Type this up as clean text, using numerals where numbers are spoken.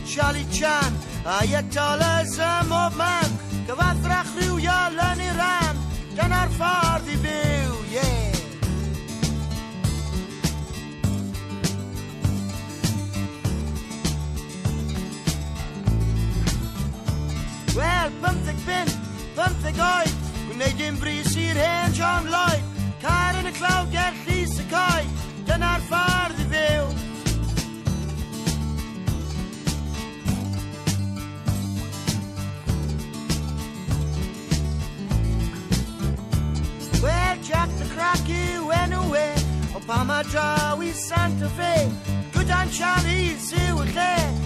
Charlie Chan Ayatollahs mob man gyfadrach rhywiol yn Iran dyna'r ffordd I fyw, yeah. Wel, 15 bin, 15 oed gwneud dim bris i'r hen John Lloyd car yn y clawd ger llys y coed dyna'r ffordd I fyw. Well, Jack the Cracky went away o pan ma draw I Santa Fe Good on Charlie sy'n y lle